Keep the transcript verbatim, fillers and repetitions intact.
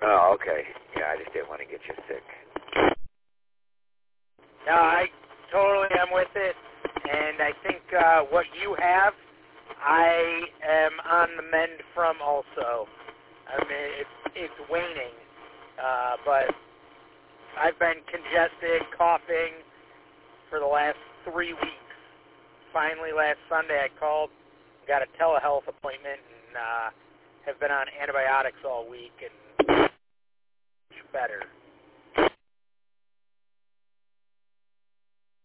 Oh, okay. Yeah, I just didn't want to get you sick. No, I totally am with it, and I think uh, what you have, I am on the mend from also. I mean, it's, it's waning, uh, but I've been congested, coughing for the last three weeks. Finally, last Sunday I called, got a telehealth appointment, and uh, have been on antibiotics all week, and much better.